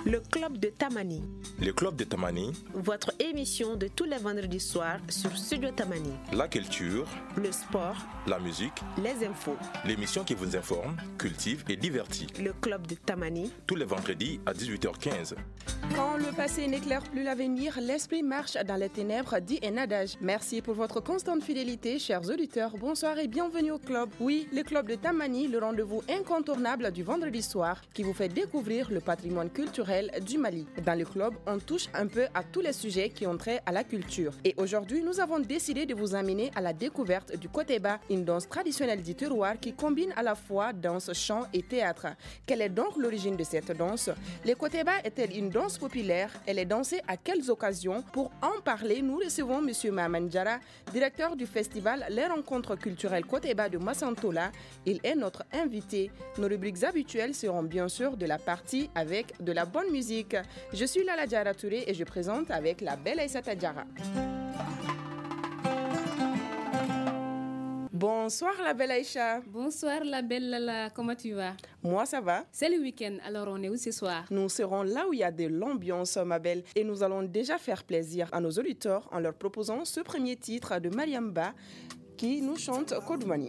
Le Club de Tamani. Le Club de Tamani. Votre émission de tous les vendredis soirs sur Studio Tamani. La culture, le sport, la musique, les infos. L'émission qui vous informe, cultive et divertit. Le Club de Tamani. Tous les vendredis à 18h15. Quand le passé n'éclaire plus l'avenir, l'esprit marche dans les ténèbres, dit un adage. Merci pour votre constante fidélité, chers auditeurs. Bonsoir et bienvenue au club. Oui, le Club de Tamani, le rendez-vous incontournable du vendredi soir qui vous fait découvrir le patrimoine culturel du Mali. Dans le club, on touche un peu à tous les sujets qui ont trait à la culture. Et aujourd'hui, nous avons décidé de vous amener à la découverte du Koteba, une danse traditionnelle du terroir qui combine à la fois danse, chant et théâtre. Quelle est donc l'origine de cette danse? Le Koteba est-elle une danse populaire? Elle est dansée à quelles occasions? Pour en parler, nous recevons M. Maman Diarra, directeur du festival Les Rencontres culturelles Koteba de Massantola. Il est notre invité. Nos rubriques habituelles seront bien sûr de la partie avec de la bonne musique. Je suis Lala Diarra Touré et je présente avec la belle Aïssata Diarra. Bonsoir la belle Aïcha. Bonsoir la belle Lala, comment tu vas? Moi ça va. C'est le week-end, alors on est où ce soir? Nous serons là où il y a de l'ambiance ma belle et nous allons déjà faire plaisir à nos auditeurs en leur proposant ce premier titre de Mariamba qui nous chante Kodumani.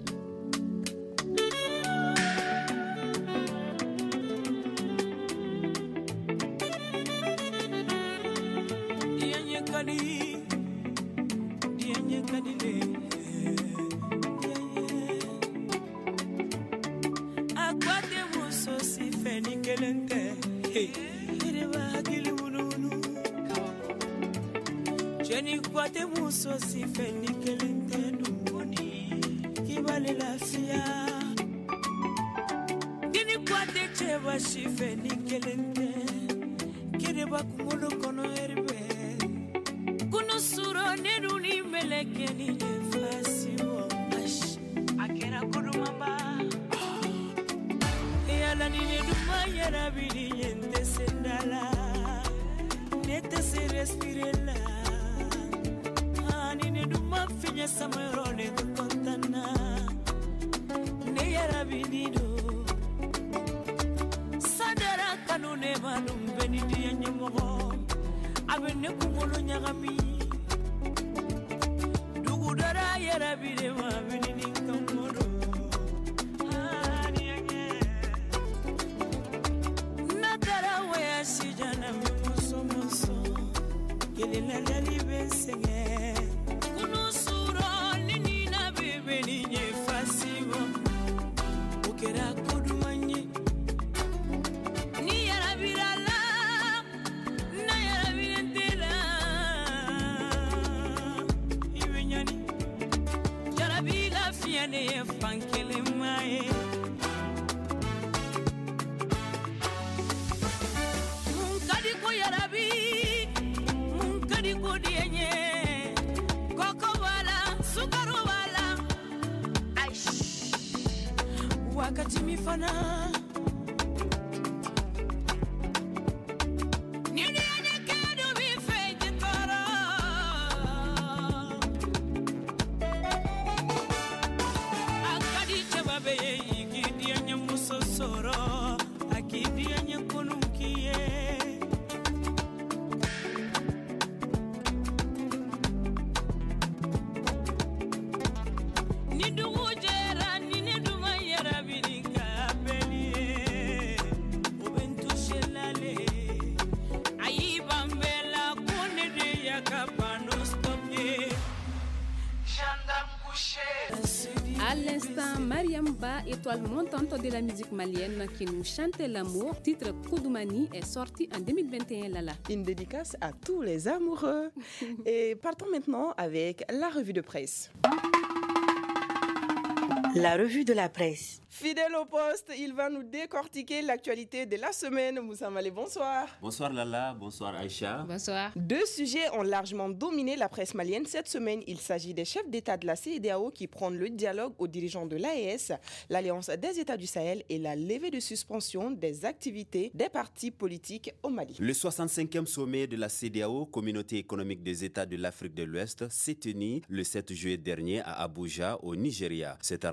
Jenny kwate muso si fendi kelente dumboni kibale la fia Jenny kwate cheva si fendi kelente kireba kumulu kono erbe kuno suro neruni meleke ni nefasi wo ash akera kurumamba yala ni neduma yara bidi yente sendala nete se respirela Finya samarone kontana ne yara binido sadara kanune manum benidi yanyomo abene kumolo nyagami dugudara yara bide ma benidi kamodo nadara waya sijana musomoso kelena dali besenge wakati mifana nini anekado bifeje tara akadi chababe ikidi anyamusosoro akidi anyakonukiye À l'instant, Mariamba, étoile montante de la musique malienne qui nous chantait l'amour, titre Koudoumani, est sorti en 2021, Lala. Une dédicace à tous les amoureux. Et partons maintenant avec la revue de presse. La revue de la presse. Fidèle au poste, il va nous décortiquer l'actualité de la semaine. Moussa Malé, bonsoir. Bonsoir Lala, bonsoir Aïcha. Bonsoir. Deux sujets ont largement dominé la presse malienne cette semaine. Il s'agit des chefs d'État de la CEDEAO qui prennent le dialogue aux dirigeants de l'AES, l'Alliance des États du Sahel et la levée de suspension des activités des partis politiques au Mali. Le 65e sommet de la CEDEAO, Communauté économique des États de l'Afrique de l'Ouest, s'est tenu le 7 juillet dernier à Abuja, au Nigeria. Cette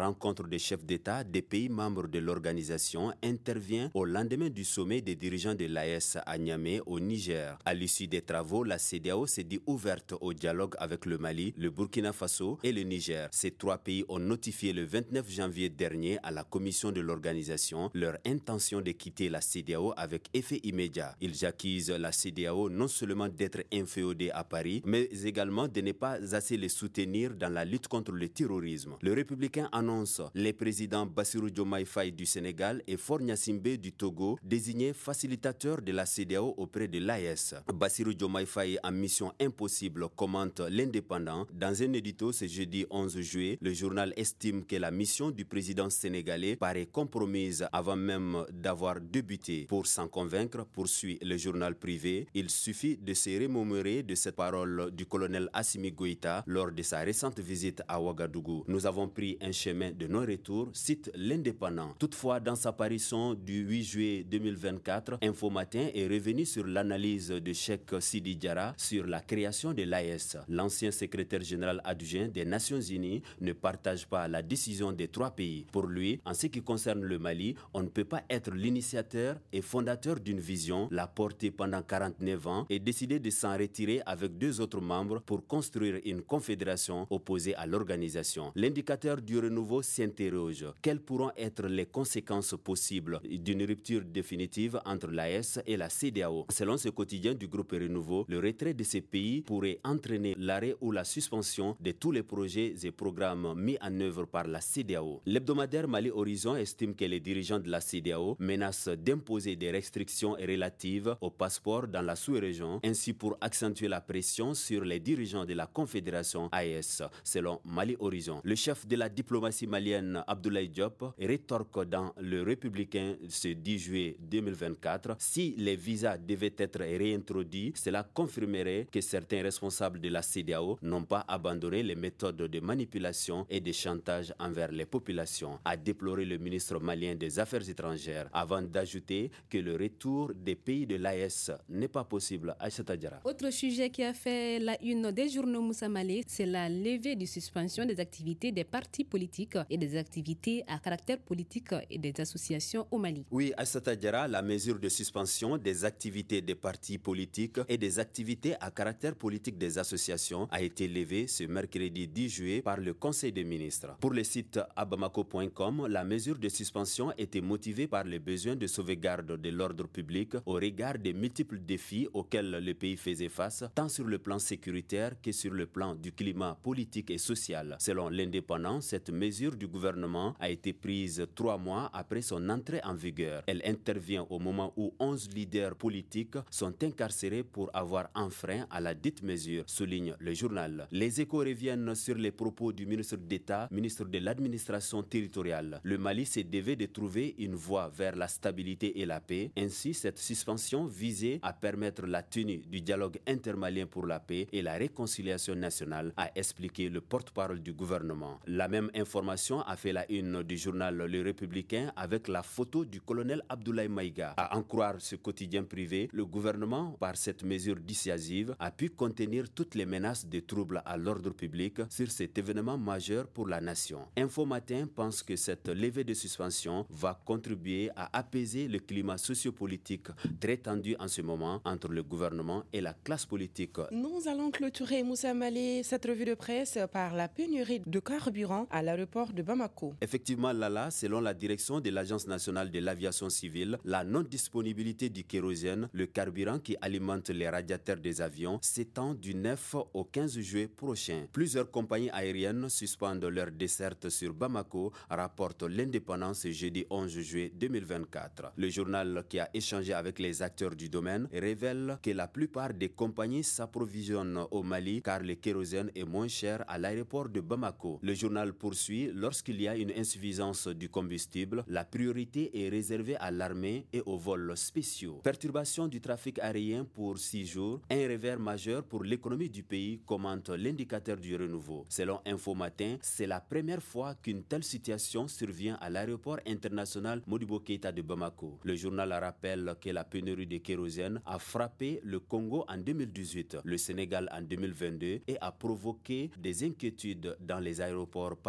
rencontre des chefs d'État des pays membres de l'organisation intervient au lendemain du sommet des dirigeants de l'AES à Niamey, au Niger. À l'issue des travaux, la CEDEAO s'est dit ouverte au dialogue avec le Mali, le Burkina Faso et le Niger. Ces trois pays ont notifié le 29 janvier dernier à la commission de l'organisation leur intention de quitter la CEDEAO avec effet immédiat. Ils accusent la CEDEAO non seulement d'être inféodée à Paris, mais également de ne pas assez les soutenir dans la lutte contre le terrorisme. Le républicain annonce les présidents Bassirou Diomaye Faye du Sénégal et Faure Gnassingbé du Togo désignés facilitateurs de la CEDEAO auprès de l'AES. Bassirou Diomaye Faye en mission impossible commente l'Indépendant. Dans un édito ce jeudi 11 juillet, le journal estime que la mission du président sénégalais paraît compromise avant même d'avoir débuté. Pour s'en convaincre, poursuit le journal privé, il suffit de se remémorer de cette parole du colonel Assimi Goïta lors de sa récente visite à Ouagadougou. Nous avons pris un chemin de non-retour, cite l'Indépendant. Toutefois, dans sa parution du 8 juillet 2024, Info Matin est revenu sur l'analyse de Cheikh Sidi Diarra sur la création de l'AES. L'ancien secrétaire général adjoint des Nations Unies ne partage pas la décision des trois pays. Pour lui, en ce qui concerne le Mali, on ne peut pas être l'initiateur et fondateur d'une vision, la porter pendant 49 ans et décider de s'en retirer avec deux autres membres pour construire une confédération opposée à l'organisation. L'indicateur du renouveau s'interroge. Quelles pourront être les conséquences possibles d'une rupture définitive entre l'AES et la CEDEAO? Selon ce quotidien du groupe Renouveau, le retrait de ces pays pourrait entraîner l'arrêt ou la suspension de tous les projets et programmes mis en œuvre par la CEDEAO. L'hebdomadaire Mali Horizon estime que les dirigeants de la CEDEAO menacent d'imposer des restrictions relatives au passeport dans la sous-région, ainsi pour accentuer la pression sur les dirigeants de la Confédération AES, selon Mali Horizon. Le chef de la diplomatie malienne, Abdoulaye Diop, rétorque dans Le Républicain ce 10 juillet 2024, si les visas devaient être réintroduits, cela confirmerait que certains responsables de la CEDEAO n'ont pas abandonné les méthodes de manipulation et de chantage envers les populations, a déploré le ministre malien des Affaires étrangères, avant d'ajouter que le retour des pays de l'AES n'est pas possible. Aïssata Diarra. Autre sujet qui a fait la une des journaux Moussa Malé, c'est la levée de suspension des activités des partis politiques et des activités à caractère politique et des associations au Mali. Oui, Aïssata Diarra, la mesure de suspension des activités des partis politiques et des activités à caractère politique des associations a été levée ce mercredi 10 juillet par le Conseil des ministres. Pour le site abamako.com, la mesure de suspension était motivée par les besoins de sauvegarde de l'ordre public au regard des multiples défis auxquels le pays faisait face, tant sur le plan sécuritaire que sur le plan du climat politique et social. Selon l'Indépendant, cette mesure du gouvernement a été prise 3 mois après son entrée en vigueur. Elle intervient au moment où 11 leaders politiques sont incarcérés pour avoir enfreint à la dite mesure, souligne le journal. Les Échos reviennent sur les propos du ministre d'État, ministre de l'administration territoriale. Le Mali se devait de trouver une voie vers la stabilité et la paix. Ainsi, cette suspension visait à permettre la tenue du dialogue intermalien pour la paix et la réconciliation nationale, a expliqué le porte-parole du gouvernement. La même information a fait la une du journal Le Républicain avec la photo du colonel Abdoulaye Maïga. À en croire ce quotidien privé, le gouvernement, par cette mesure dissuasive, a pu contenir toutes les menaces de troubles à l'ordre public sur cet événement majeur pour la nation. Info Matin pense que cette levée de suspension va contribuer à apaiser le climat sociopolitique très tendu en ce moment entre le gouvernement et la classe politique. Nous allons clôturer, Moussa Malé, cette revue de presse par la pénurie de carburant à l'aéroport de Bamako. Effectivement, Lala, selon la direction de l'Agence nationale de l'aviation civile, la non-disponibilité du kérosène, le carburant qui alimente les radiateurs des avions, s'étend du 9 au 15 juillet prochain. Plusieurs compagnies aériennes suspendent leur desserte sur Bamako, rapporte l'Indépendance ce jeudi 11 juillet 2024. Le journal qui a échangé avec les acteurs du domaine révèle que la plupart des compagnies s'approvisionnent au Mali car le kérosène est moins cher à l'aéroport de Bamako. Le journal poursuit, lorsqu'il y a une insuffisance du combustible, la priorité est réservée à l'armée et aux vols spéciaux. Perturbation du trafic aérien pour 6 jours, un revers majeur pour l'économie du pays, commente l'indicateur du renouveau. Selon Info Matin, c'est la première fois qu'une telle situation survient à l'aéroport international Modibo Keïta de Bamako. Le journal rappelle que la pénurie de kérosène a frappé le Congo en 2018, le Sénégal en 2022 et a provoqué des inquiétudes dans les aéroports parisiens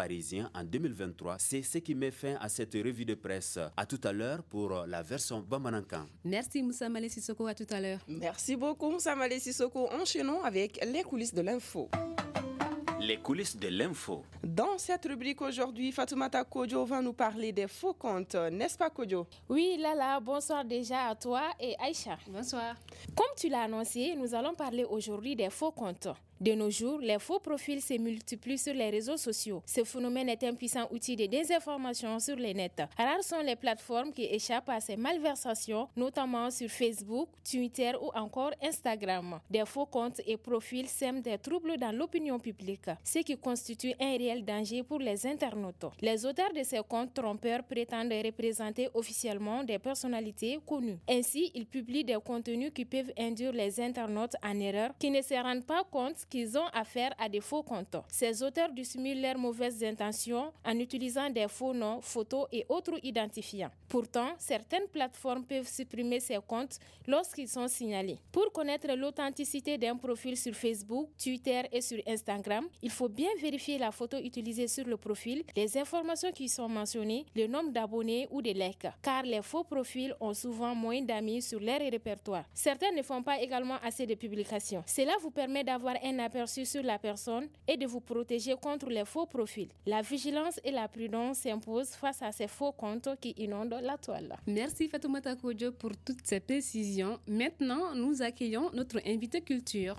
juin en 2023. C'est ce qui met fin à cette revue de presse. À tout à l'heure pour la version Bamanankan. Merci Moussa Malé Sissoko, à tout à l'heure. Merci beaucoup Moussa Malé Sissoko. Enchaînons avec les coulisses de l'info. Les coulisses de l'info. Dans cette rubrique aujourd'hui, Fatoumata Kodjo va nous parler des faux comptes, n'est-ce pas Kodjo? Oui, Lala, bonsoir déjà à toi et Aïcha. Bonsoir. Comme tu l'as annoncé, nous allons parler aujourd'hui des faux comptes. De nos jours, les faux profils se multiplient sur les réseaux sociaux. Ce phénomène est un puissant outil de désinformation sur les nets. Rares sont les plateformes qui échappent à ces malversations, notamment sur Facebook, Twitter ou encore Instagram. Des faux comptes et profils sèment des troubles dans l'opinion publique, ce qui constitue un réel danger pour les internautes. Les auteurs de ces comptes trompeurs prétendent représenter officiellement des personnalités connues. Ainsi, ils publient des contenus qui peuvent induire les internautes en erreur, qui ne se rendent pas compte qu'ils ont affaire à des faux comptes. Ces auteurs dissimulent leurs mauvaises intentions en utilisant des faux noms, photos et autres identifiants. Pourtant, certaines plateformes peuvent supprimer ces comptes lorsqu'ils sont signalés. Pour connaître l'authenticité d'un profil sur Facebook, Twitter et sur Instagram, il faut bien vérifier la photo utilisée sur le profil, les informations qui sont mentionnées, le nombre d'abonnés ou de likes, car les faux profils ont souvent moins d'amis sur leur répertoire. Certains ne font pas également assez de publications. Cela vous permet d'avoir un aperçu sur la personne et de vous protéger contre les faux profils. La vigilance et la prudence s'imposent face à ces faux comptes qui inondent la toile. Merci Fatoumata Kodjo pour toutes ces précisions. Maintenant, nous accueillons notre invité culture.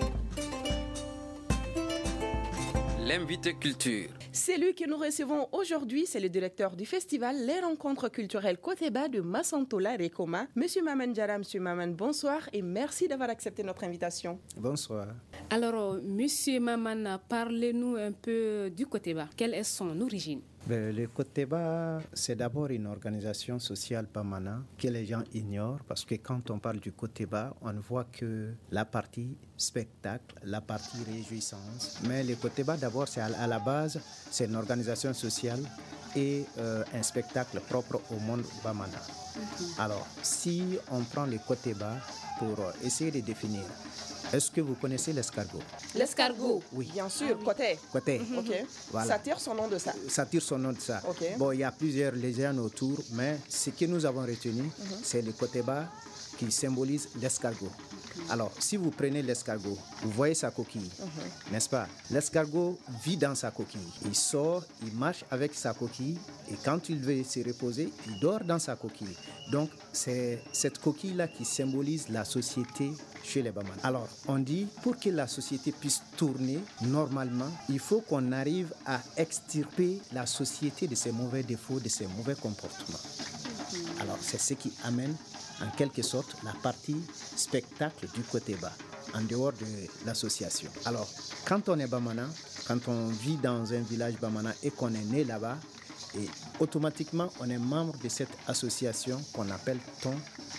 L'invité culture. Celui que nous recevons aujourd'hui, c'est le directeur du festival Les Rencontres culturelles Koteba de Massantola Rekoma. Monsieur Maman Diarra, Monsieur Maman, bonsoir et merci d'avoir accepté notre invitation. Bonsoir. Alors, Monsieur Maman, parlez-nous un peu du Koteba. Quelle est son origine? Le Koteba, c'est d'abord une organisation sociale bamana que les gens ignorent parce que quand on parle du Koteba, on ne voit que la partie spectacle, la partie réjouissance. Mais le Koteba, d'abord, c'est à la base, c'est une organisation sociale et un spectacle propre au monde bamana. Alors, si on prend le Koteba pour essayer de définir, est-ce que vous connaissez l'escargot? L'escargot? Oui. Bien sûr, côté. Côté. Ok. Voilà. Ça tire son nom de ça. Ça tire son nom de ça. Ok. Bon, il y a plusieurs légendes autour, mais ce que nous avons retenu, c'est le Koteba qui symbolise l'escargot. Alors, si vous prenez l'escargot, vous voyez sa coquille, n'est-ce pas? L'escargot vit dans sa coquille. Il sort, il marche avec sa coquille et quand il veut se reposer, il dort dans sa coquille. Donc, c'est cette coquille-là qui symbolise la société chez les Bamans. Alors, on dit, pour que la société puisse tourner normalement, il faut qu'on arrive à extirper la société de ses mauvais défauts, de ses mauvais comportements. Alors, c'est ce qui amène en quelque sorte la partie spectacle du Koteba, en dehors de l'association. Alors, quand on est Bamana, quand on vit dans un village Bamana et qu'on est né là-bas, et automatiquement on est membre de cette association qu'on appelle Ton,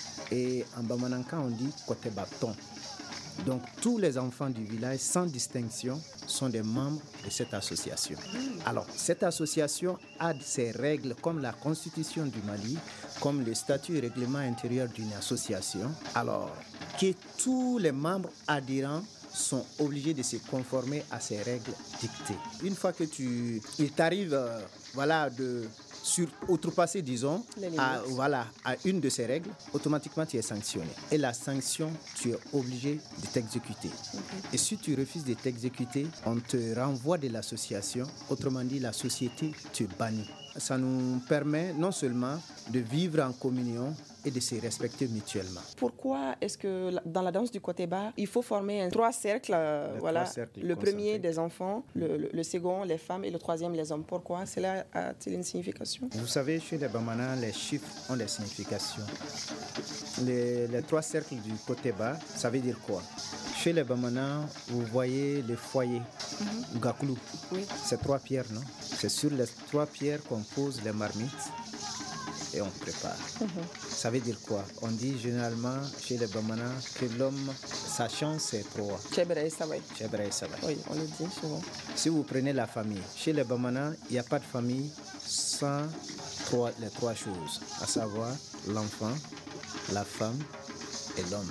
et en Bamananka on dit Koteba Ton. Donc tous les enfants du village, sans distinction, sont des membres de cette association. Alors, cette association a ses règles comme la Constitution du Mali, comme le statut et règlement intérieur d'une association. Alors, que tous les membres adhérents sont obligés de se conformer à ces règles dictées. Une fois que il t'arrive de outrepasser, disons, à une de ces règles, automatiquement tu es sanctionné. Et la sanction, tu es obligé de t'exécuter. Et si tu refuses de t'exécuter, on te renvoie de l'association. Autrement dit, la société te bannit. Ça nous permet non seulement de vivre en communion et de se respecter mutuellement. Pourquoi est-ce que dans la danse du Koteba, il faut former trois cercles, le premier des enfants, le second les femmes et le troisième les hommes? Pourquoi? Cela a-t-il une signification? Vous savez, chez les Bamana, les chiffres ont des significations. Les trois cercles du Koteba, ça veut dire quoi? Chez les Bamana, vous voyez les foyers, Gaklou. Oui. C'est trois pierres, non? C'est sur les trois pierres qu'on pose les marmites et on prépare. Ça veut dire quoi? On dit généralement chez les Bamana que l'homme, sa chance c'est trois. Chebra et Savay. Oui, on le dit souvent. Si vous prenez la famille, chez les Bamana, il n'y a pas de famille sans les trois choses, à savoir l'enfant, la femme et l'homme.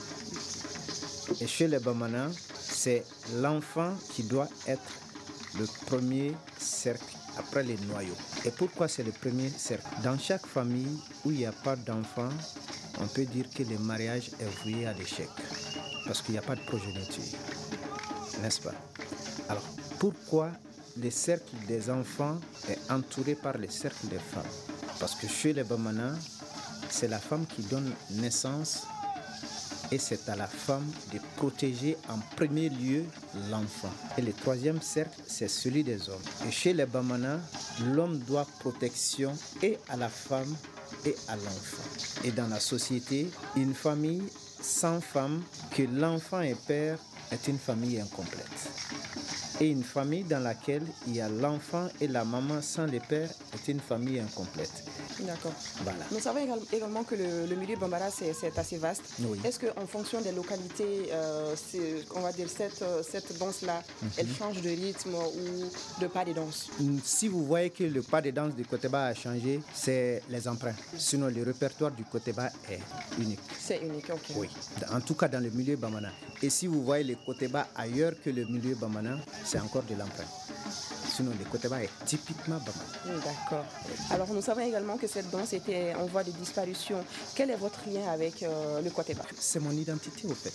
Et chez les Bamana, c'est l'enfant qui doit être le premier cercle après les noyaux. Et pourquoi c'est le premier cercle? Dans chaque famille où il n'y a pas d'enfants, on peut dire que le mariage est voué à l'échec. Parce qu'il n'y a pas de progéniture. N'est-ce pas? Alors, pourquoi le cercle des enfants est entouré par le cercle des femmes? Parce que chez les Bamana, c'est la femme qui donne naissance et c'est à la femme de protéger en premier lieu l'enfant. Et le troisième cercle, c'est celui des hommes. Et chez les Bamana, l'homme doit protection et à la femme et à l'enfant. Et dans la société, une famille sans femme, que l'enfant est père, est une famille incomplète. Et une famille dans laquelle il y a l'enfant et la maman sans le père est une famille incomplète. D'accord. Voilà. Nous savons également que le milieu Bambara, c'est assez vaste. Oui. Est-ce qu'en fonction des localités, on va dire cette danse-là, elle change de rythme ou de pas de danse? Si vous voyez que le pas de danse du Koteba a changé, c'est les emprunts. Sinon, le répertoire du Koteba est unique. C'est unique, ok. Oui, en tout cas dans le milieu Bamana. Et si vous voyez le Koteba ailleurs que le milieu Bamana, c'est encore de l'emprunt. Sinon, le Koteba est typiquement Bamana. D'accord. Alors, nous savons également que cette danse était en voie de disparition. Quel est votre lien avec le Koteba? C'est mon identité, au fait.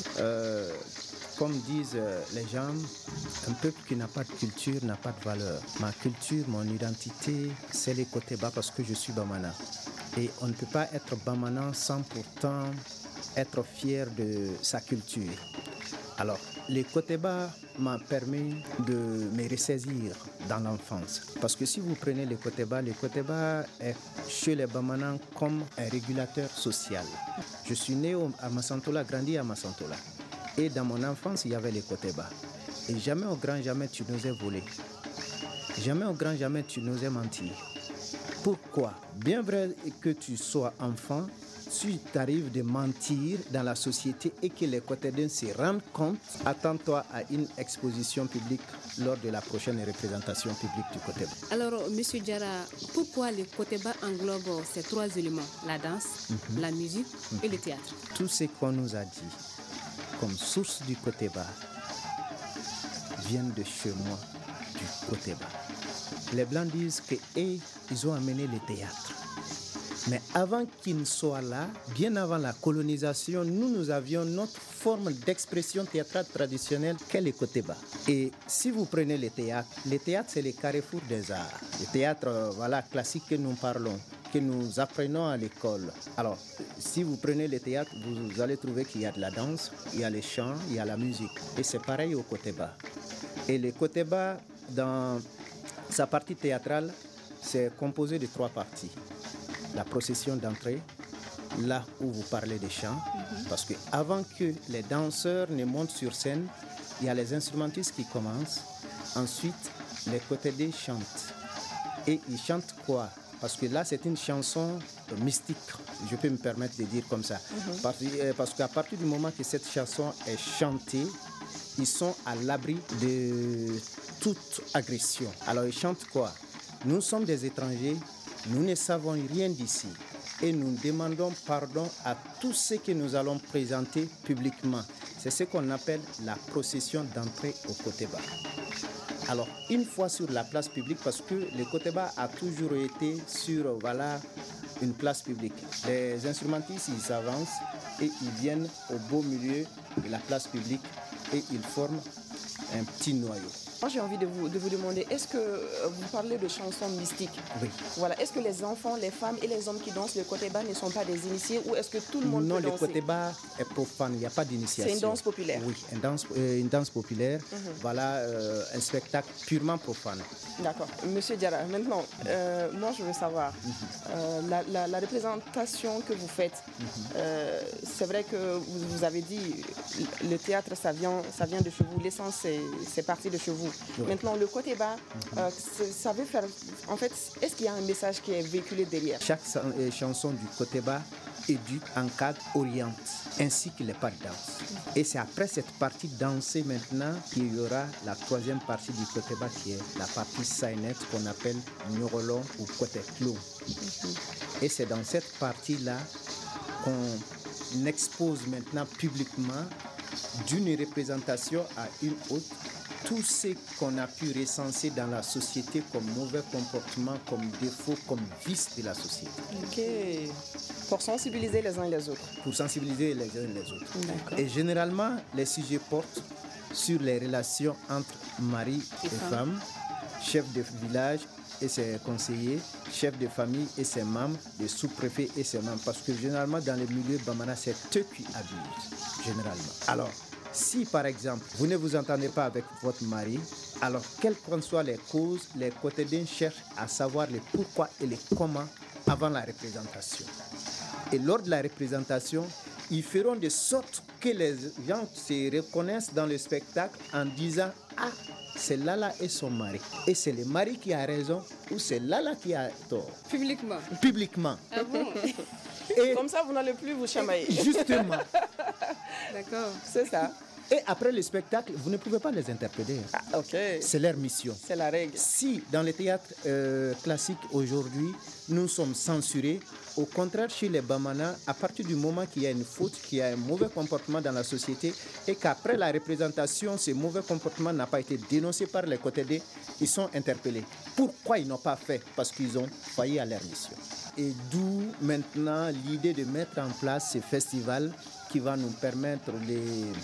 Comme disent les gens, un peuple qui n'a pas de culture n'a pas de valeur. Ma culture, mon identité, c'est le Koteba parce que je suis Bamana. Et on ne peut pas être Bamana sans pourtant être fier de sa culture. Alors, le Koteba m'a permis de me ressaisir dans l'enfance. Parce que si vous prenez le Koteba est chez les Bamana comme un régulateur social. Je suis né à Massantola, grandi à Massantola. Et dans mon enfance, il y avait le Koteba. Et jamais au grand jamais tu n'osais voler. Jamais au grand jamais tu n'osais mentir. Pourquoi? Bien vrai que tu sois enfant, si tu arrives de mentir dans la société et que les Kotedens se rendent compte, attends-toi à une exposition publique lors de la prochaine représentation publique du Koteba. Alors, M. Diarra, pourquoi le Koteba englobe ces trois éléments, la danse, la musique et le théâtre? Tout ce qu'on nous a dit comme source du Koteba vient de chez moi, du Koteba. Les Blancs disent qu'ils ont amené le théâtre. Mais avant qu'ils ne soient là, bien avant la colonisation, nous avions notre forme d'expression théâtrale traditionnelle qu'est le Koteba. Et si vous prenez le théâtre c'est le carrefour des arts. Le théâtre classique que nous parlons, que nous apprenons à l'école. Alors, si vous prenez le théâtre, vous allez trouver qu'il y a de la danse, il y a les chants, il y a la musique. Et c'est pareil au Koteba. Et le Koteba, dans sa partie théâtrale, c'est composé de 3 parties. La procession d'entrée, là où vous parlez des chants, parce qu'avant que les danseurs ne montent sur scène, il y a les instrumentistes qui commencent, ensuite les Kotedés chantent. Et ils chantent quoi? Parce que là, c'est une chanson mystique, je peux me permettre de dire comme ça. Parce qu'à partir du moment que cette chanson est chantée, ils sont à l'abri de toute agression. Alors ils chantent quoi? Nous sommes des étrangers, nous ne savons rien d'ici et nous demandons pardon à tous ceux que nous allons présenter publiquement. C'est ce qu'on appelle la procession d'entrée au Koteba. Alors, une fois sur la place publique, parce que le Koteba a toujours été sur une place publique. Les instrumentistes, ils s'avancent et ils viennent au beau milieu de la place publique et ils forment un petit noyau. Moi, j'ai envie de vous demander, est-ce que vous parlez de chansons mystiques? Oui. Voilà. Est-ce que les enfants, les femmes et les hommes qui dansent le Koteba ne sont pas des initiés ou est-ce que tout le monde peut danser? Non, le Koteba est profane, il n'y a pas d'initiation. C'est une danse populaire? Oui, une danse populaire. Un spectacle purement profane. D'accord. Monsieur Diarra, maintenant, moi je veux savoir, la représentation que vous faites, c'est vrai que vous avez dit, le théâtre, ça vient de chez vous, l'essence, c'est parti de chez vous. Oui. Maintenant, le Koteba, ça veut faire... En fait, est-ce qu'il y a un message qui est véhiculé derrière? Chaque chanson du Koteba éduque, encadre, oriente, ainsi que les pas de danse. Et c'est après cette partie dansée maintenant qu'il y aura la troisième partie du Koteba qui est la partie sainette qu'on appelle Nyorolon ou Koteklou. Et c'est dans cette partie-là qu'on expose maintenant publiquement d'une représentation à une autre tout ce qu'on a pu recenser dans la société comme mauvais comportement, comme défaut, comme vice de la société. Ok. Pour sensibiliser les uns et les autres. Pour sensibiliser les uns et les autres. D'accord. Et généralement, les sujets portent sur les relations entre mari et femme, chef de village et ses conseillers, chef de famille et ses membres, les sous-préfets et ses membres. Parce que généralement, dans les milieux Bamana, c'est eux qui abusent, généralement. Alors, si par exemple, vous ne vous entendez pas avec votre mari, alors quelles qu'en soient les causes, les quotidiens cherchent à savoir les pourquoi et les comment avant la représentation. Et lors de la représentation, ils feront de sorte que les gens se reconnaissent dans le spectacle en disant « Ah, c'est Lala et son mari. Et c'est le mari qui a raison ou c'est Lala qui a tort. » Publiquement. Ah bon? Et comme ça, vous n'allez plus vous chamailler. Justement. D'accord, c'est ça. Et après le spectacle, vous ne pouvez pas les interpeller. Ah, ok. C'est leur mission. C'est la règle. Si dans les théâtres classiques aujourd'hui, nous sommes censurés, au contraire, chez les Bamana, à partir du moment qu'il y a une faute, qu'il y a un mauvais comportement dans la société et qu'après la représentation, ce mauvais comportement n'a pas été dénoncé par les quotidiens, ils sont interpellés. Pourquoi ils n'ont pas fait? Parce qu'ils ont failli à leur mission. Et d'où maintenant l'idée de mettre en place ce festival qui va nous permettre de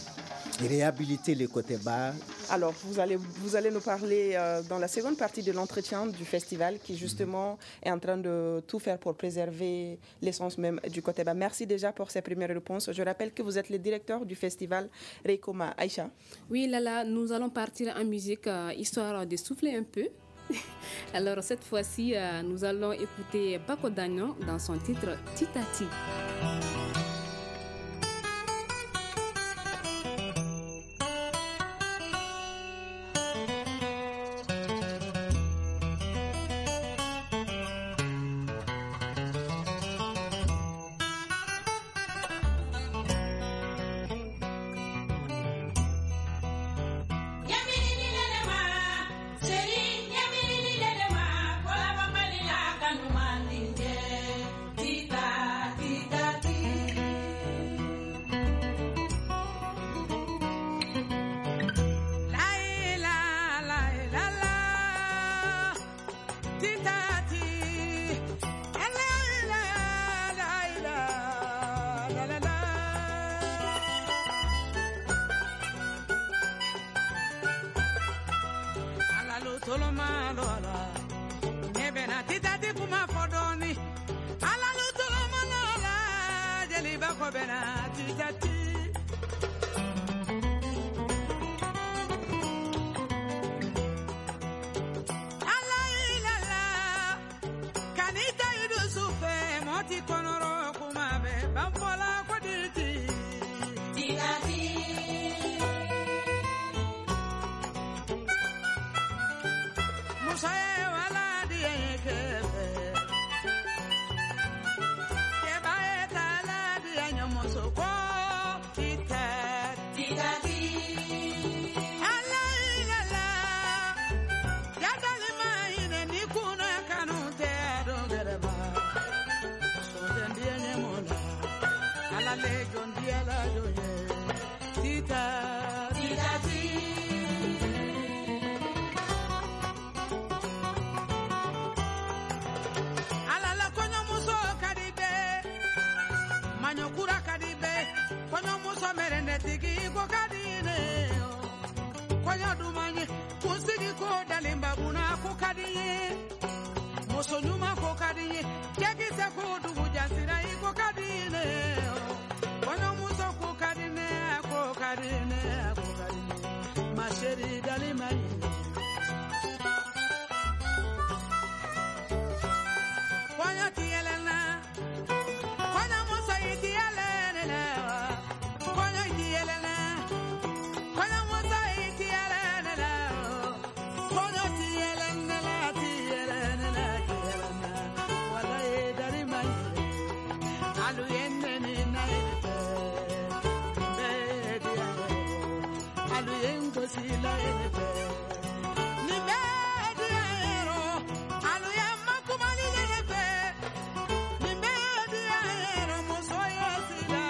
réhabiliter les côtés bas. Alors, vous allez nous parler dans la seconde partie de l'entretien du festival qui justement est en train de tout faire pour préserver l'essence même du côté bas. Merci déjà pour ces premières réponses. Je rappelle que vous êtes le directeur du festival Reikoma. Aïcha. Oui, Lala, nous allons partir en musique histoire de souffler un peu. Alors cette fois-ci, nous allons écouter Bako Dagnon dans son titre Titati.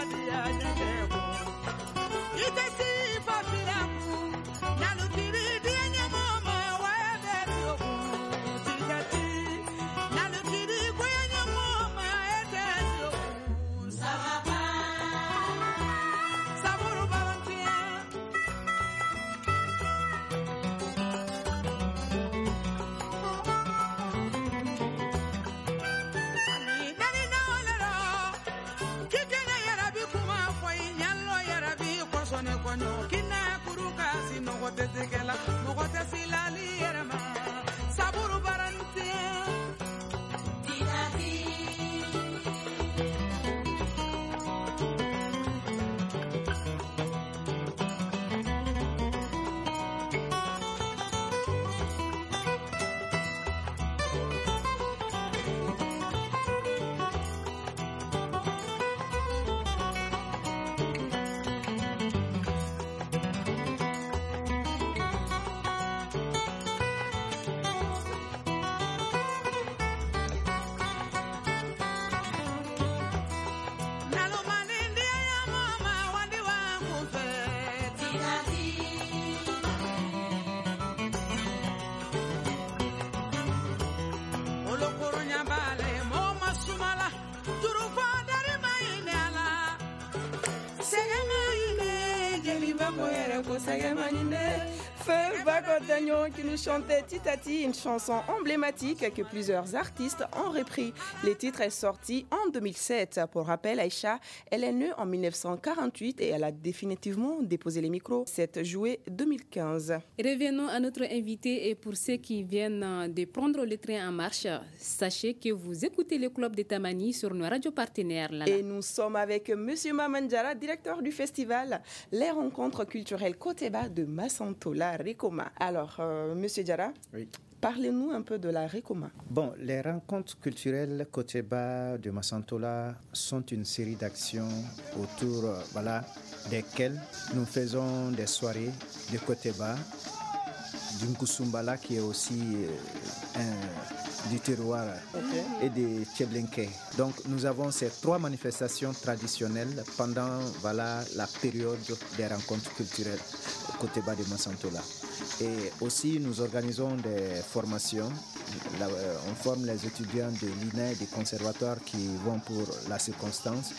Ite si papilamu, nyalu kiri Feu Bagodagnon qui nous chantait Titati, une chanson emblématique que plusieurs artistes ont repris. Le titre est sorti en 2007. Pour rappel, Aïcha, elle est née en 1948 et elle a définitivement déposé les micros 7 juillet 2015. Revenons à notre invité et pour ceux qui viennent de prendre le train en marche, sachez que vous écoutez le Club de Tamani sur nos radios partenaires. Lala. Et nous sommes avec M. Mamandjara, directeur du festival Les Rencontres culturelles Koteba de Massantola, Rekoma. Alors, M. Diarra, oui. Parlez-nous un peu de la Rekoma. Bon, les rencontres culturelles Koteba de Massantola sont une série d'actions autour desquelles nous faisons des soirées de Koteba, du Nkusumbala qui est aussi du terroir et des Tcheblenke. Donc nous avons ces 3 manifestations traditionnelles pendant la période des rencontres culturelles Koteba de Massantola. Et aussi nous organisons des formations. On forme les étudiants de l'INA et des conservatoires qui vont pour la circonstance,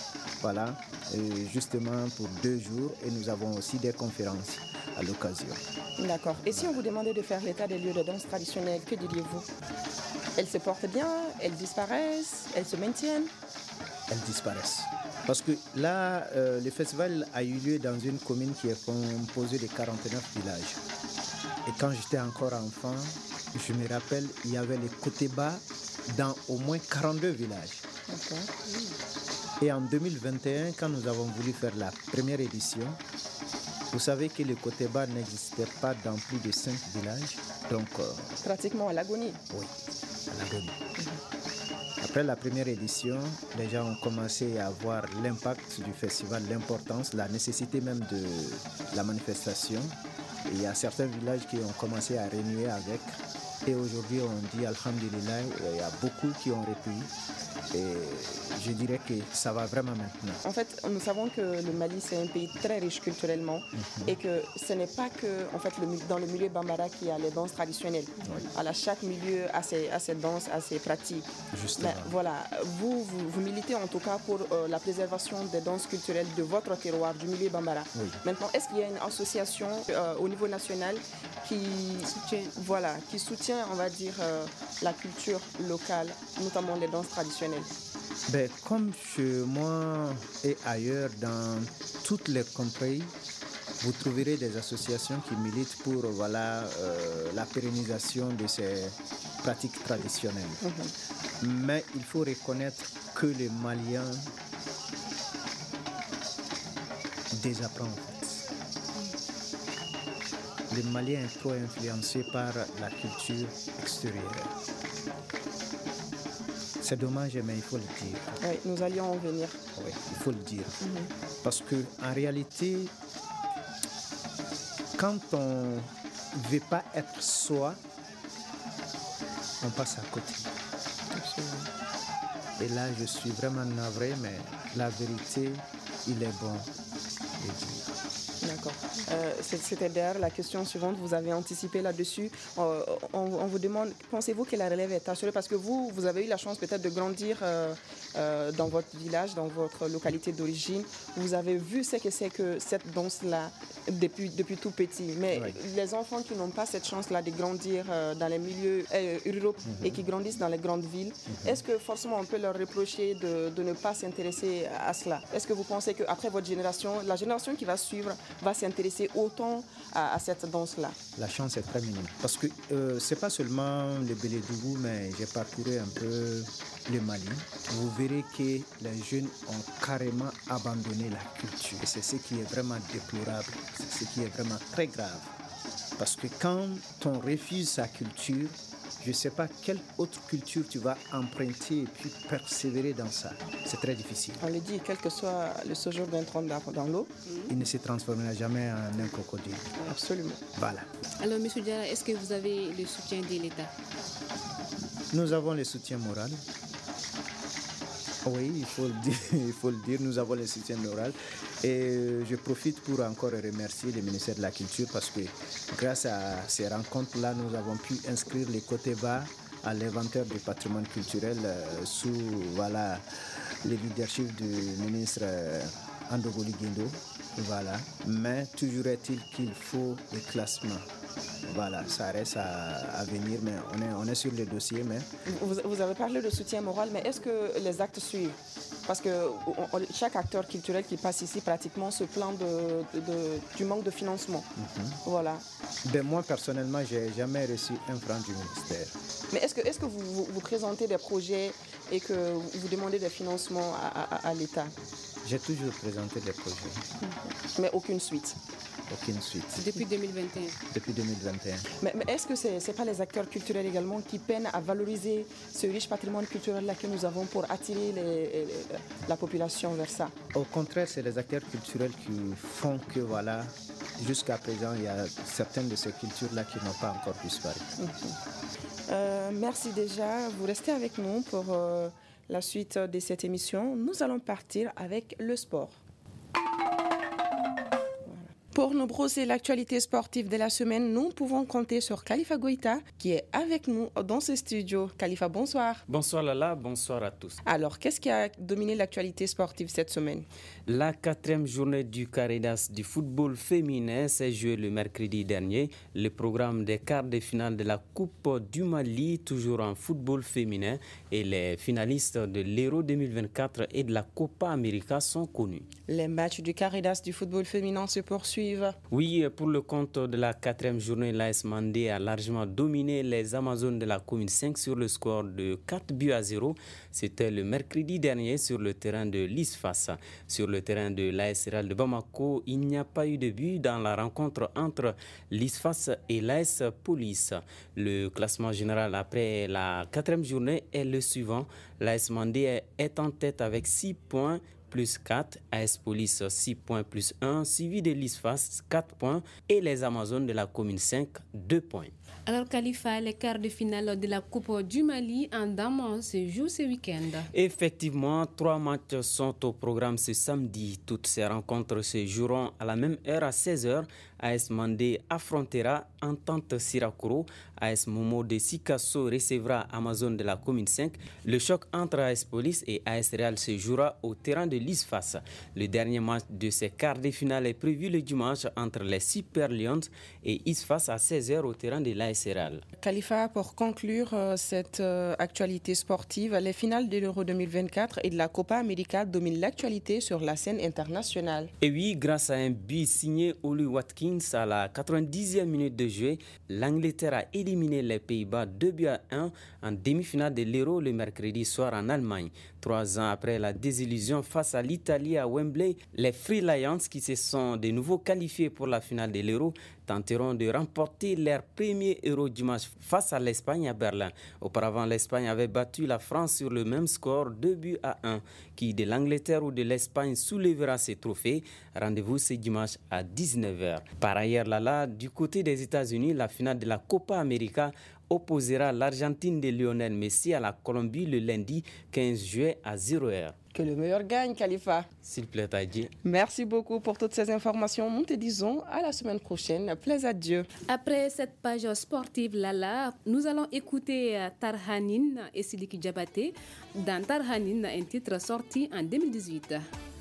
et justement pour 2 jours, et nous avons aussi des conférences à l'occasion. D'accord. Et si on vous demandait de faire l'état des lieux de danse traditionnelle, que diriez-vous? Elles se portent bien, elles disparaissent, elles se maintiennent? Elles disparaissent. Parce que là, le festival a eu lieu dans une commune qui est composée de 49 villages. Et quand j'étais encore enfant, je me rappelle, il y avait les Koteba dans au moins 42 villages. Okay. Et en 2021, quand nous avons voulu faire la première édition, vous savez que le Koteba n'existait pas dans plus de 5 villages. Donc, pratiquement à l'agonie. Oui, à l'agonie. Après la première édition, les gens ont commencé à voir l'impact du festival, l'importance, la nécessité même de la manifestation. Et il y a certains villages qui ont commencé à renouer avec. Et aujourd'hui, on dit Alhamdulillah, il y a beaucoup qui ont repris. Et je dirais que ça va vraiment maintenant. En fait, nous savons que le Mali, c'est un pays très riche culturellement et que ce n'est pas que dans le milieu bambara qu'il y a les danses traditionnelles. Oui. Alors, chaque milieu a ses danses, a ses pratiques. Justement. Mais voilà, vous militez en tout cas pour la préservation des danses culturelles de votre terroir, du milieu bambara. Oui. Maintenant, est-ce qu'il y a une association au niveau national qui soutient, on va dire, la culture locale, notamment les danses traditionnelles? Comme chez moi et ailleurs dans toutes les contrées, vous trouverez des associations qui militent pour la pérennisation de ces pratiques traditionnelles. Mais il faut reconnaître que les Maliens désapprennent en fait. Les Maliens sont trop influencés par la culture extérieure. C'est dommage, mais il faut le dire. Oui, nous allions en venir. Oui, il faut le dire. Parce qu'en réalité, quand on ne veut pas être soi, on passe à côté. Absolument. Et là, je suis vraiment navré, mais la vérité, il est bon de dire. D'accord. C'était d'ailleurs la question suivante, vous avez anticipé là-dessus. On vous demande, pensez-vous que la relève est assurée? Parce que vous avez eu la chance peut-être de grandir dans votre village, dans votre localité d'origine. Vous avez vu ce que c'est que cette danse-là depuis tout petit. Mais oui, les enfants qui n'ont pas cette chance-là de grandir dans les milieux ruraux et qui grandissent dans les grandes villes, est-ce que forcément on peut leur reprocher de ne pas s'intéresser à cela? Est-ce que vous pensez qu'après votre génération, la génération qui va suivre va s'intéresser autant à cette danse-là? La chance est très minime. Parce que ce n'est pas seulement le Bélédougou, mais j'ai parcouru un peu le Mali. Vous verrez que les jeunes ont carrément abandonné la culture. Et c'est ce qui est vraiment déplorable. C'est ce qui est vraiment très grave. Parce que quand on refuse sa culture, je ne sais pas quelle autre culture tu vas emprunter et puis persévérer dans ça. C'est très difficile. On le dit, quel que soit le séjour d'un tronc d'arbre dans l'eau, il ne se transformera jamais en un crocodile. Absolument. Voilà. Alors, M. Diarra, est-ce que vous avez le soutien de l'État? Nous avons le soutien moral. Oui, il faut le dire, nous avons le soutien moral. Et je profite pour encore remercier le ministère de la Culture parce que grâce à ces rencontres-là, nous avons pu inscrire les Koteba à l'inventaire du patrimoine culturel sous le leadership du ministre Andogoli Guindo. Voilà. Mais toujours est-il qu'il faut le classement. Voilà, ça reste à venir, mais on est sur le dossier. Mais... Vous avez parlé de soutien moral, mais est-ce que les actes suivent? Parce que chaque acteur culturel qui passe ici pratiquement se plaint du manque de financement. Voilà. Ben moi, personnellement, je n'ai jamais reçu un franc du ministère. Mais est-ce que vous présentez des projets et que vous demandez des financements à l'État? J'ai toujours présenté des projets. Mais aucune suite? Aucune suite. Depuis 2021. Depuis 2021. Mais est-ce que ce n'est pas les acteurs culturels également qui peinent à valoriser ce riche patrimoine culturel-là que nous avons pour attirer la population vers ça? Au contraire, c'est les acteurs culturels qui font que, voilà, jusqu'à présent, il y a certaines de ces cultures-là qui n'ont pas encore disparu. Merci déjà. Vous restez avec nous pour la suite de cette émission. Nous allons partir avec le sport. Pour nous brosser l'actualité sportive de la semaine, nous pouvons compter sur Khalifa Goïta qui est avec nous dans ce studio. Khalifa, bonsoir. Bonsoir Lala, bonsoir à tous. Alors, qu'est-ce qui a dominé l'actualité sportive cette semaine? La 4e journée du Caridas du football féminin s'est jouée le mercredi dernier. Le programme des quarts de finale de la Coupe du Mali, toujours en football féminin, et les finalistes de l'Euro 2024 et de la Copa América sont connus. Les matchs du Caridas du football féminin se poursuivent. Oui, pour le compte de la 4e journée, l'AS Mandé a largement dominé les Amazones de la commune 5 sur le score de 4-0. C'était le mercredi dernier sur le terrain de l'ISFAS. Sur le terrain de l'AS Real de Bamako, il n'y a pas eu de but dans la rencontre entre l'ISFAS et l'AS Police. Le classement général après la 4e journée est le suivant. L'AS Mandé est en tête avec 6 points. Plus 4, AS Police 6 points plus 1, suivi de l'ISFAS 4 points et les Amazones de la commune 5 2 points. Alors Khalifa, les quarts de finale de la Coupe du Mali en dames se jouent ce week-end. Effectivement, 3 matchs sont au programme ce samedi. Toutes ces rencontres se joueront à la même heure à 16h. AS Mandé affrontera Entente Sirakoro. AS Momo de Sikasso recevra Amazon de la commune 5. Le choc entre AS Police et AS Real se jouera au terrain de l'ISFAS. Le dernier match de ces quarts de finale est prévu le dimanche entre les Super Lions et ISFAS à 16h au terrain de l'AS Real. Khalifa, pour conclure cette actualité sportive, les finales de l'Euro 2024 et de la Copa América dominent l'actualité sur la scène internationale. Et oui, grâce à un but signé Oli Watkins à la 90e minute de jeu, l'Angleterre a éliminé les Pays-Bas 2-1 en demi-finale de l'Euro le mercredi soir en Allemagne. 3 ans après la désillusion face à l'Italie à Wembley, les Free Lions, qui se sont de nouveau qualifiés pour la finale de l'Euro, tenteront de remporter leur premier Euro dimanche face à l'Espagne à Berlin. Auparavant, l'Espagne avait battu la France sur le même score 2-1. Qui de l'Angleterre ou de l'Espagne soulèvera ces trophées? Rendez-vous ce dimanche à 19h. Par ailleurs, là, du côté des États-Unis, la finale de la Copa América opposera l'Argentine de Lionel Messi à la Colombie le lundi 15 juillet à 0h. Que le meilleur gagne, Khalifa. S'il plaît, Taïdi. Merci beaucoup pour toutes ces informations. Nous te disons à la semaine prochaine. Plaise à Dieu. Après cette page sportive, Lala, nous allons écouter Tarhanin et Siliki Diabaté dans Tarhanin, un titre sorti en 2018.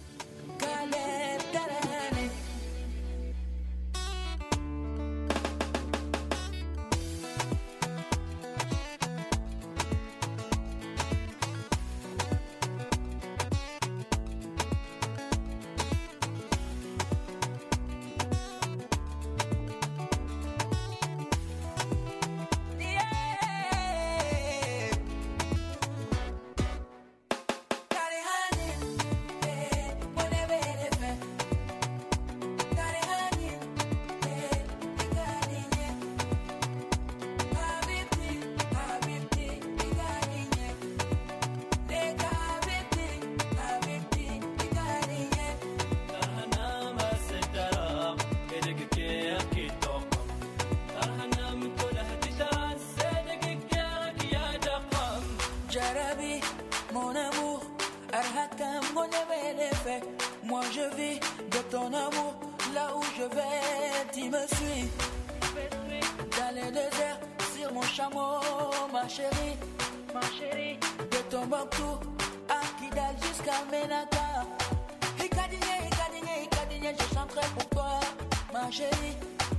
Moi je vis de ton amour, là où je vais, tu me suis. Dans les déserts, sur mon chameau, ma chérie, de Tombouctou à Kidal jusqu'à Ménaka. Hikadinye, hikadinye, hikadinye, jamais je chanterai pour toi, ma chérie.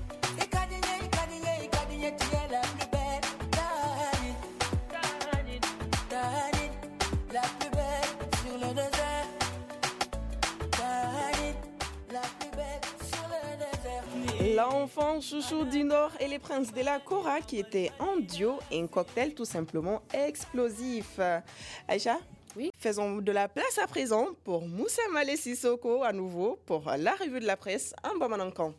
Ikadigne, tu es la plus belle. Tahani, la plus belle sur le désert. Tahani, la plus belle sur le désert. L'enfant chouchou du Nord et les princes de la Kora qui étaient en duo, un cocktail tout simplement explosif. Aïcha? Oui. Faisons de la place à présent pour Moussa Malé Sissoko à nouveau pour la revue de la presse en Bamanankan.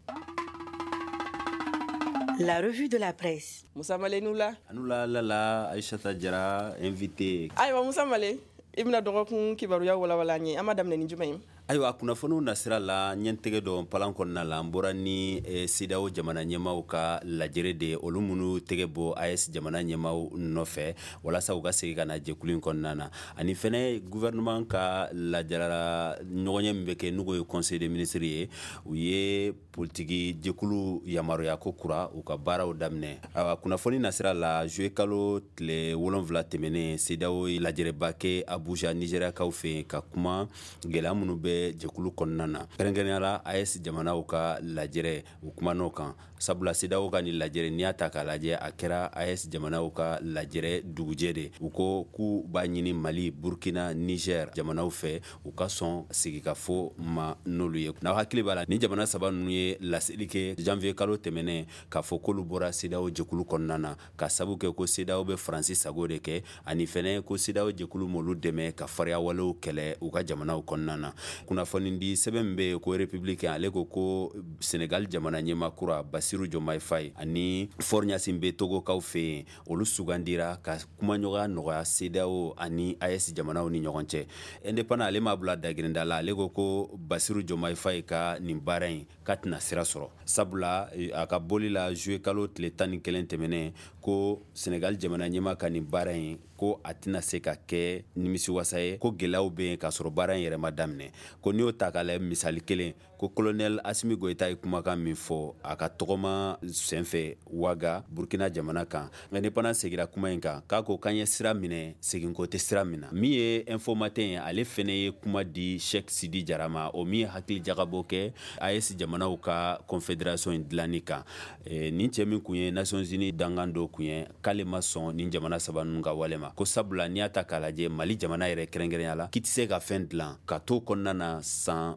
La revue de la presse. Moussa Malé nous là. Anula lala Aïcha Tadjara invité. Aïwa Moussa Malé. Ibna dorokun kibaruya wala wala nye amadam ne njumay. Ayiwa kunnafoniw nasira la ɲɛntɛgɛ dɔ palan kɔnɔna la n bɔra ni CEDEAO jamana ɲɛmaw ka lajɛre de olu minnu tɛgɛ bɔ AES jamana ɲɛmaw nɔfɛ walasa u ka segin ka na jɛkulu in kɔnɔna na ani fɛnɛ gouvernement ka lajara ɲɔgɔnɲɛ min bɛ kɛ n'o ye conseil des ministres ye u ye politiki jɛkulu yamaruya ko kura u ka baaraw daminɛ kunnafoni nasira la juillet kalo tile 7 tɛmɛnen CEDEAO ye lajɛrɛba kɛ Abuja Nigeriakaw fɛ ka kuma gɛlɛya minnu bɛ jɛkulu kɔnɔna na kɛrɛnkɛrɛnyala AES jamanaw ka lajɛrɛ u kuman'o kan sabula CEDEAO ka ni lajɛrɛ n'i y'a ta k'a lajɛ a kɛra AES jamanaw ka lajɛrɛ dugujɛ de u ko k'u b'a ɲini Mali Burkina Niger jamanaw fɛ u ka sɔn sigikafɔ ma n'olu ye n'aw hakili b'a la ni jamana saba ninnu ye laseli kɛ janvier kalo tɛmɛnen k'a fɔ k'olu bɔra CEDEAO jɛkulu kɔnɔna na ka sabu kɛ ko CEDEAO bɛ Faransi sago de kɛ ani fɛnɛ ko CEDEAO jɛkulu m'olu dɛmɛ ka fariya walew kɛlɛ u ka jamanaw kɔnɔna na kunnafoni di sɛbɛn min bɛ ko républicain ale ko Sénégal jamana ɲɛma kura Bassirou Diomaye Faye ani Faure Gnassingbé bɛ Togokaw fɛ yen olu sugandira ka kumaɲɔgɔnya nɔgɔya CEDEAO ani AES jamanaw ni ɲɔgɔn cɛ indépendant ale m'a bila dagirinda la ale ko Bassirou Diomaye Faye ka nin baara in k'a tɛna sira sɔrɔ sabula a ka boli la juillet kalo tile 11 tɛmɛnen ko Sénégal jamana ɲɛma ka nin baara in ko a tɛna se ka kɛ nimisiwasa ye ko gɛlɛyaw bɛ yen k'a sɔrɔ baara in yɛrɛ ma daminɛ ko n'i y'o ta k'a lajɛ misali kelen ko colonel Assimi Goïta ye kumakan min fɔ a ka tɔgɔma senfɛ Ouaga Burkina jamana kan indépendant segira kuma in kan k'a ko k'an ye sira minɛ seginko tɛ sira min na min ye info matin ye ale fɛnɛ ye kuma di Cheikh Sidi Jara ma o min ye hakili jagabɔ kɛ AES jamanaw ka confédération in dilanni kan nin cɛ min kun ye Nations Unies dangan dɔ kun ye k'ale ma sɔn nin jamana saba ninnu ka wale ma ko sabula n'i y'a ta k'a lajɛ Mali jamana yɛrɛ kɛrɛnkɛrɛnya la k'i tɛ se ka fɛn dilan ka to kɔnɔna na san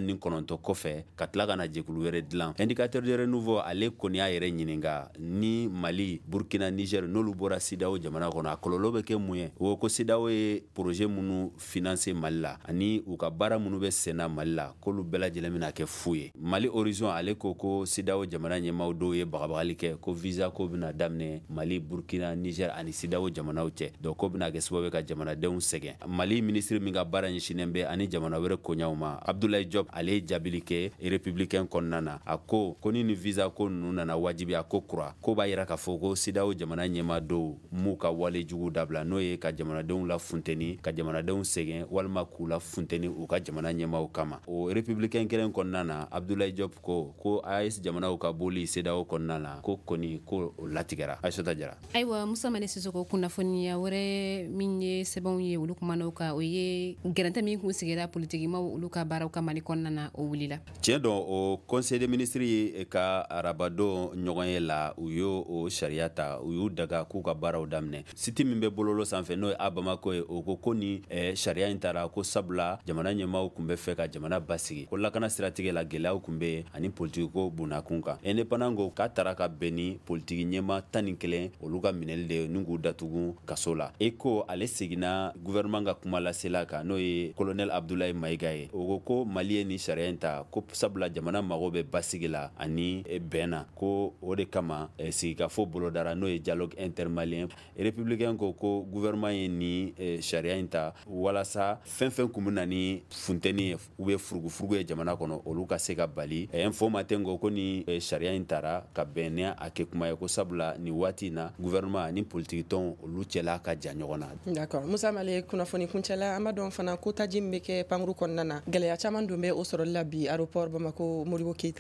49 kɔfɛ ka tila ka na jɛkulu wɛrɛ dilan indicateur de renouveau ale kɔni y'a yɛrɛ ɲininka ni Mali Burkina Niger n'olu bɔra CEDEAO jamana kɔnɔ a kɔlɔlɔ bɛ kɛ mun ye o ko CEDEAO ye projet minnu financer Mali la ani u ka baara minnu bɛ senna Mali la k'olu bɛɛ lajɛlen bɛna kɛ fu ye Mali Horizon ale ko CEDEAO jamana ɲɛmaaw dɔw ye bagabagali kɛ ko visa ko bɛna daminɛ Mali Burkina Niger ani CEDEAO jamanaw cɛ donc ko bɛna kɛ sababu ka jamanadenw sɛgɛn Mali ministre min ka baara ɲɛsinnen bɛ ani jamana wɛrɛ koɲaw ma Abdoulaye Diop ale ye jaabili kɛ républicain kɔnɔna na a ko ni ni visa ko ninnu nana wajibi a ko kura ko b'a yira k'a fɔ ko CEDEAO jamana ɲɛmaa dɔw m'u ka wale jugu dabila n'o ye ka jamanadenw la funteni ka jamanadenw sɛgɛn walima k'u la funteni u ka jamana ɲɛmaaw kama o républicain kelen kɔnɔna na Abdoulaye Diop ko AES jamanaw ka boli CEDEAO kɔnɔna na ko kɔni ko o latigɛra Aïssata Diarra ayiwa Musa Mane Sisoko kunnafoniya wɛrɛ min ye sɛbɛnw ye olu kumanaw kan o ye gɛrɛntɛ min kun sigira politikimaw olu ka baaraw ka Mali kɔnɔna na o wulila tiɲɛ dɔn o conseil des ministres ye ka arabadon ɲɔgɔn ye la u y'o o sariya ta u y'u daga k'u ka baaraw daminɛ site min bɛ bololo sanfɛ n'o ye a Bamako ye o ko ni sariya in taara ko sabula jamana ɲɛmaaw kun bɛ fɛ ka jamana basigi ko lakana siratigɛ la gɛlɛyaw kun bɛ ani politiki ko bunakun kan indépendant ko k'a taara ka bɛn ni politiki ɲɛmaa 11 olu ka minɛli de ni k'u datugu kaso la ECO ale seginna gouvernement ka kuma lasela kan n'o ye colonel Abdoulaye Maïga ye o ko Mali ye ni sariya in ta ko sabula jamana mago bɛ basigi la ani bɛnna ko o de kama sigikafɔ bolodara n'o ye dialogue intermalien républicain ko gouvernement ye ni sariya in ta walasa fɛn kun bɛ na ni funteni ye ou bien furugufurugu ye jamana kɔnɔ olu ka se ka bali info matin ko ni sariya in taara ka bɛn ni a kɛ kuma ye ko sabula ni waati na gouvernement ni politique tɔn olu cɛla ka jan ɲɔgɔn na d'accord Musa Male kunnafoni kuncɛla an b'a dɔn fana ko taji min bɛ kɛ pankuru kɔnɔna na gɛlɛya caman dun bɛ o sɔrɔli la bi aéroport Bamako Modibo Keita la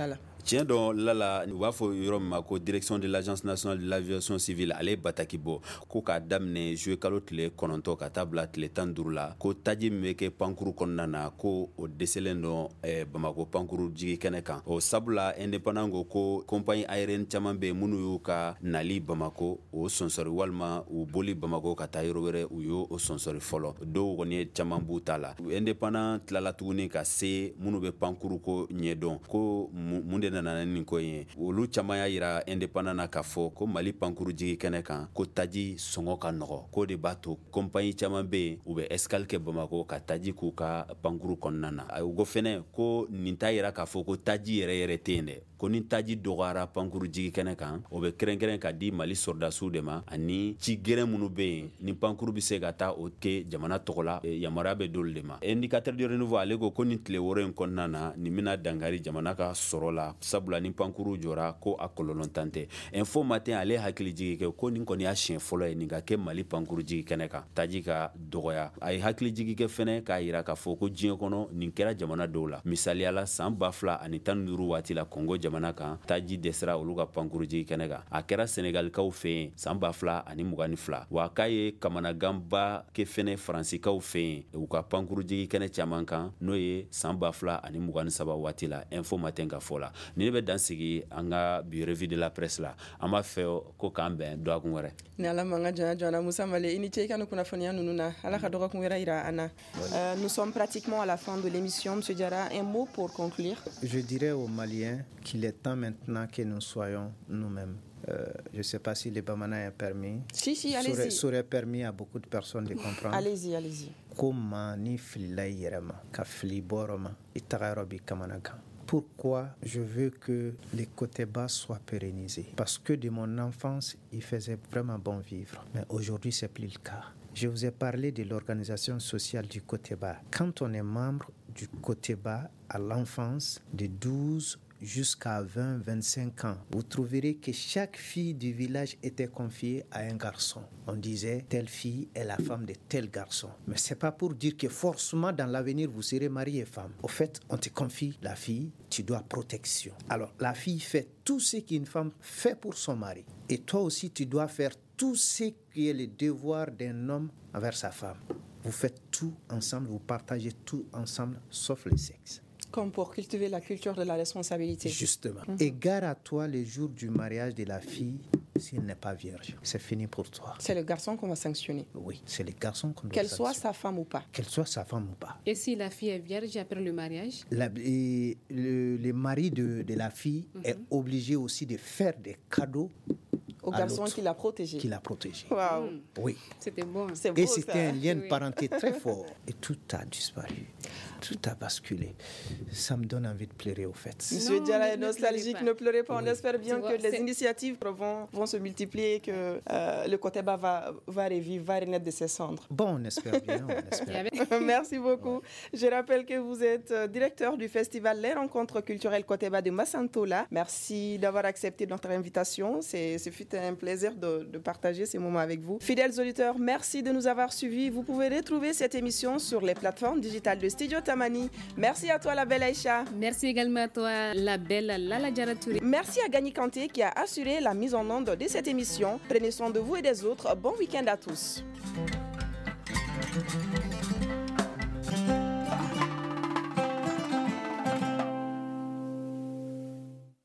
tiɲɛ dɔ lala u b'a fɔ yɔrɔ min ma ko direction de l'agence nationale de l'aviation civile ale bataki bɔ ko k'a daminɛ juillet kalo tile 9 ka taa bila tile 15 la ko taji min bɛ kɛ pankuru kɔnɔna na ko o dɛsɛlen dɔ Bamako pankuru jigi kɛnɛ kan o sabula indépendant ko compagnie aérienne caman bɛ minnu y'u ka nali Bamako o sɔnsɔri walima u boli Bamako ka taa yɔrɔ wɛrɛ u y'o sɔnsɔri fɔlɔ dɔw kɔni ye caman b'u ta la indépendant tilala tuguni ka se minnu bɛ pankuru ko ɲɛdɔn ko mun de nana nin ko ye olu caman y'a yira indépendant na k'a fɔ ko Mali pankuru jigi kɛnɛ kan ko taji sɔngɔ ka nɔgɔ ko de b'a to compagnie caman bɛ yen u bɛ escale kɛ Bamako ka taji k'u ka pankuru kɔnɔna na u ko fɛnɛ ko nin t'a yira k'a fɔ ko taji yɛrɛ tɛ yen dɛ ko ni taji dɔgɔyara pankuru jigi kɛnɛ kan o bɛ kɛrɛnkɛrɛn ka di Mali sɔrdasiw de ma ani ci gɛrɛn minnu bɛ yen ni pankuru bɛ se ka taa o kɛ jamana tɔgɔ la yamaruya bɛ d'olu de ma indicateur de renouveau ale ko ni tile wɔɔrɔ in kɔnɔna na nin bɛna dankari jamana ka sɔrɔ la sabula ni pankuru jɔra ko a kɔlɔlɔ tan tɛ info matin ale hakili jigi kɛ ko nin kɔni y'a siɲɛ fɔlɔ ye nin ka kɛ Mali pankuru jigi kɛnɛ kan taji ka dɔgɔya a ye hakili jigi kɛ fɛnɛ k'a yira k'a fɔ ko diɲɛ kɔnɔ nin kɛra jamana dɔw la misaliyala san 2015 waati la Congo jamana kan taji dɛsɛra olu ka pankuru jigi kɛnɛ kan a kɛra Senegalikaw fɛ yen san 2022 wa k'a ye kamanaganba kɛ fɛnɛ Faransikaw fɛ yen u ka pankuru jigi kɛnɛ caman kan n'o ye san 2023 waati la info matin ka fɔ la ni ne bɛ dan sigi an ka bi revue de la presse la an b'a fɛ ko k'an bɛn dɔgɔkun wɛrɛ ni ala man ka jɔna Musa Male i ni ce i ka nin kunnafoniya ninnu na ala ka dɔgɔkun wɛrɛ yira an na nous sommes pratiquement à la fin de l'émission. Monsieur Diarra, un mot pour conclure? Je dirais aux Maliens qu'il est temps maintenant que nous soyons nous-mêmes. Je ne sais pas si le Bamana est permis. Si, allez-y. Ça aurait permis à beaucoup de personnes de comprendre. Allez-y. Comment ni filay yerema, ka fili boroma, itagarobi kamanagan. Pourquoi je veux que les Koteba soient pérennisés? Parce que de mon enfance, il faisait vraiment bon vivre. Mais aujourd'hui, ce n'est plus le cas. Je vous ai parlé de l'organisation sociale du Koteba. Quand on est membre du Koteba à l'enfance, de 12 jusqu'à 20-25 ans, vous trouverez que chaque fille du village était confiée à un garçon. On disait, telle fille est la femme de tel garçon. Mais ce n'est pas pour dire que forcément dans l'avenir, vous serez mariée femme. Au fait, on te confie la fille, tu dois protection. Alors, la fille fait tout ce qu'une femme fait pour son mari. Et toi aussi, tu dois faire tout ce qui est le devoir d'un homme envers sa femme. Vous faites tout ensemble, vous partagez tout ensemble, sauf le sexe. Comme pour cultiver la culture de la responsabilité. Justement. Égare à toi le jour du mariage de la fille, s'il n'est pas vierge. C'est fini pour toi. C'est le garçon qu'on va sanctionner. Oui, c'est le garçon qu'on doit Qu'elle sanctionner. soit sa femme ou pas. Qu'elle soit sa femme ou pas. Et si la fille est vierge après le mariage? Le mari de la fille est obligé aussi de faire des cadeaux au garçon qui l'a protégé. Waouh. Oui. C'était bon. Et c'était un lien de parenté très fort. Et tout a disparu. Tout a basculé. Ça me donne envie de pleurer au fait. Monsieur Diarra est nostalgique, ne pleurez pas. On espère bien que les initiatives vont se multiplier, que le Koteba va revivre, va renaître de ses cendres. Bon, on espère bien. Merci beaucoup. Je rappelle que vous êtes directeur du festival Les Rencontres culturelles Koteba de Massantola. Merci d'avoir accepté notre invitation. Ce fut un plaisir de partager ces moments avec vous. Fidèles auditeurs, merci de nous avoir suivis. Vous pouvez retrouver cette émission sur les plateformes digitales de Studio Tamani. Merci à toi, la belle Aïcha. Merci également à toi, la belle Lala Diaratouré. Merci à Gani Kanté qui a assuré la mise en onde de cette émission. Prenez soin de vous et des autres. Bon week-end à tous.